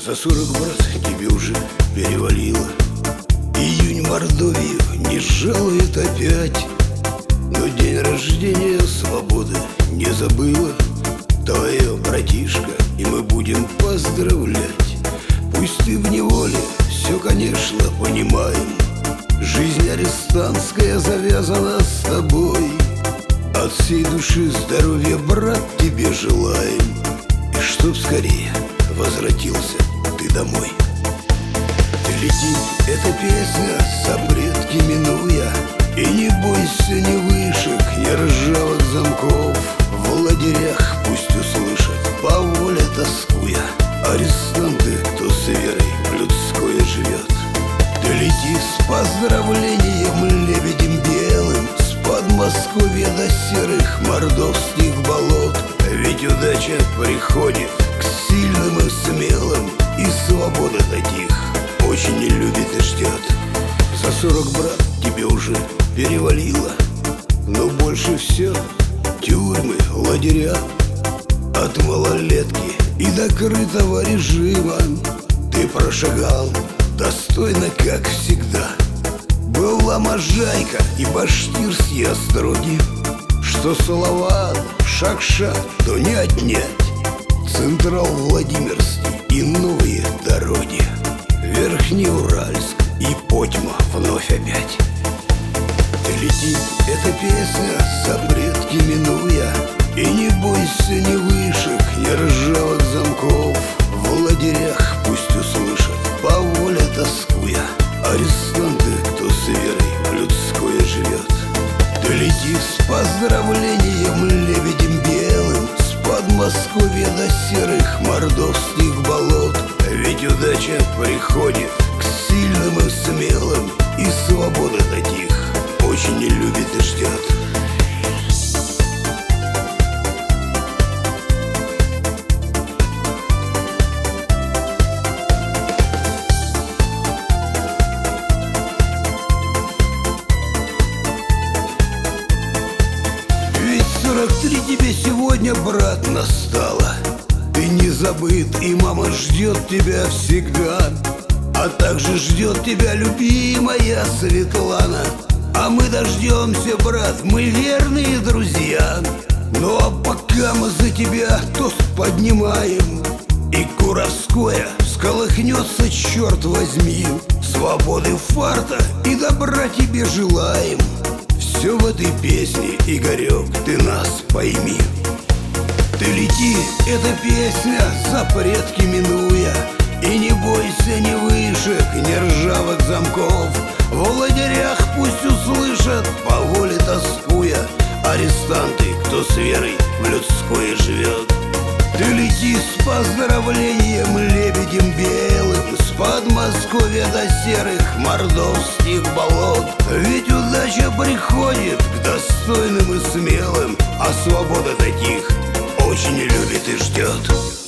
За 40, брат, тебе уже перевалило. Июнь Мордовию не жалует опять, но день рождения свободы не забыла твое, братишка, и мы будем поздравлять. Пусть ты в неволе, все, конечно, понимаем. Жизнь арестантская завязана с тобой. От всей души здоровья, брат, тебе желаем. И чтоб скорее возвратился ты домой. Ты лети, эта песня за предки минуя, и не бойся ни вышек, ни ржавых замков. В лагерях пусть услышат, по воле тоскуя, арестанты, кто с верой людское живет. Ты лети с поздравлением лебедем белым, с Подмосковья до серых мордовских болот. Ведь удача приходит к сильным и смелым, и свобода таких очень не любит и ждет. За 40, брат, тебе уже перевалило, но больше все тюрьмы, лагеря. От малолетки и до крытого режима ты прошагал достойно, как всегда. Была Можайка и башкирские остроги, что Салават, Шакша, то не отнять. Централ Владимирский и новые дороги, Верхнеуральск и Потьма вновь опять. Ты лети, эта песня за предки минуя, и не бойся ни вышек, ни ржавых замков. В лагерях пусть услышат, по воле тоскуя, арестанты, кто с верой людское живет. Ты лети с поздравлением лебедем белым, с Подмосковья до серых мордовских болот. Ведь удача приходит к сильным и смелым, и свобода таких очень не любит и ждет. Ведь 43 тебе сегодня, брат, настало. Ты не забыт, и мама ждет тебя всегда, а также ждет тебя любимая Светлана. А мы дождемся, брат, мы верные друзья. Ну а пока мы за тебя тост поднимаем, и Куровское всколыхнется, черт возьми. Свободы, фарта и добра тебе желаем. Все в этой песне, Игорек, ты нас пойми. Ты лети, эта песня за предки минуя, и не бойся ни вышек, ни ржавых замков. В лагерях пусть услышат, по воле тоскуя, арестанты, кто с верой в людское живет. Ты лети с поздравлением лебедем белым, с Подмосковья до серых мордовских болот. Ведь удача приходит к достойным и смелым, а свобода таких очень любит и ждет.